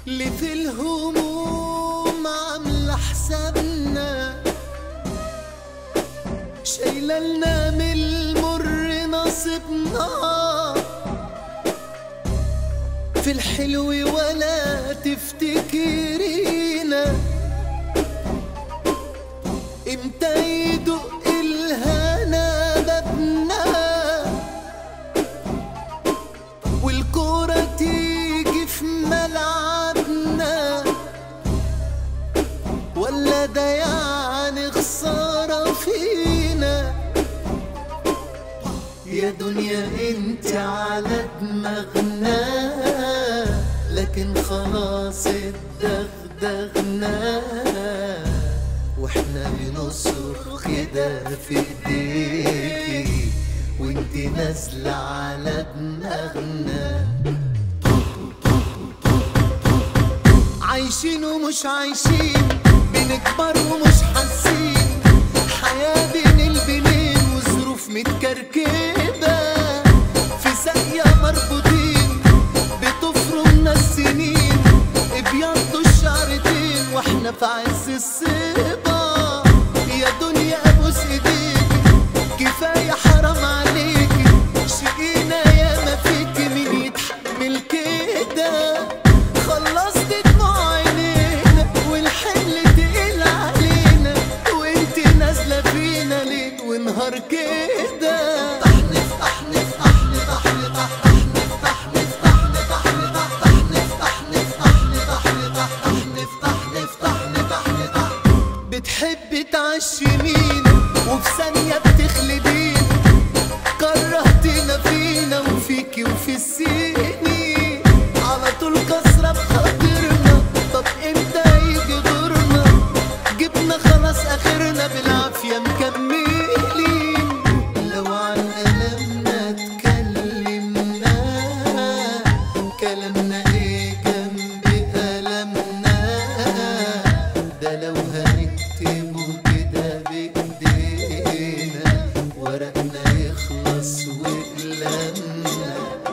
اللي في الهموم عاملة حسابنا، شايلة لنا من المر نصيبنا، في الحلو ولا تفتكرينا، امتى يدق الهنا بابنا والكورة تيجي في ملعبنا، ولا ده يعني خسارة فينا؟ يا دنيا انت على دماغنا، لكن خلاص اتدغدغنا، واحنا بنصرخ كده في ايديكي وانت نازلة على دماغنا. عايشين ومش عايشين، بنكبر ومش حاسين، حياة بين البنين وظروف متكركبة، في ساقية مربوطين بتفرمنا السنين، ابيضوا الشعرتين واحنا في عز الصبا. يا دنيا ابوس ايديك، كفاية حرام عليك، شقينا يا ما فيك مين يتحمل كده، خلصت دموع عينينا والحمل تقيل علينا، وانت نازلة فينا ليل ونهار كده. طحنف طحنف طحنف طحنف طحنف طحنف طحنف طحنف طحنف طحنف طحنف طحنف. بتحبي تعشمينا وفي ثانية بتخلدينا، كرهتينا فينا وفيكي وفي السنين، على طول كسرة بخاطرنا، طب امتى يجي دورنا؟ جبنا خلاص اخرنا بالعافية مكملين، لو عن ألمنا اتكلمنا، كلامنا ايه جنب ألمنا؟ ده لو هنكتبه كده بإيدينا، ورقنا يخلص وقلمنا.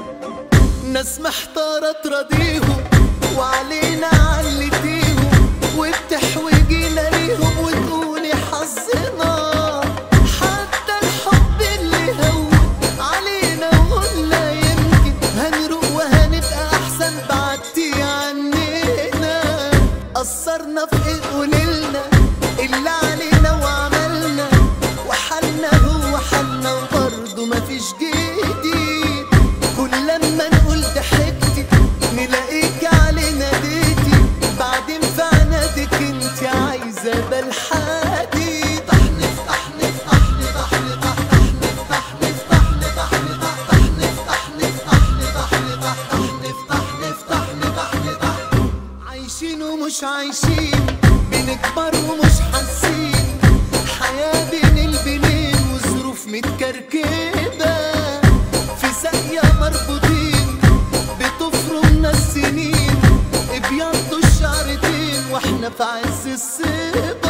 ناس محتارة تراضيهم وعلينا علتيهم، وبتحوجينا ليهم وتقولي حظنا، حتى الحب اللي هون علينا وقلنا يمكن هنروق وهنبقى أحسن، بعدتي عننا، قصرنا في ايه قوليلنا اللي علينا وعملنا، وحالنا هو حالنا وبرضه مفيش جديد، كل لما نقول ضحكتي نلاقيك علينا ديتي، بعدين في عنادك انت عايزة بالحديد. طحنف طحنف طحنف طحنف طحنف طحنف طحنف طحنف طحنف طحنف طحنف طحنف. عايشين ومش عايشين، بنكبر ومش حاسين، حياة بين البنين وظروف متكركبة، في ساقية مربوطين بتفرمنا السنين، ابيضوا الشعرتين واحنا في عز الصبا.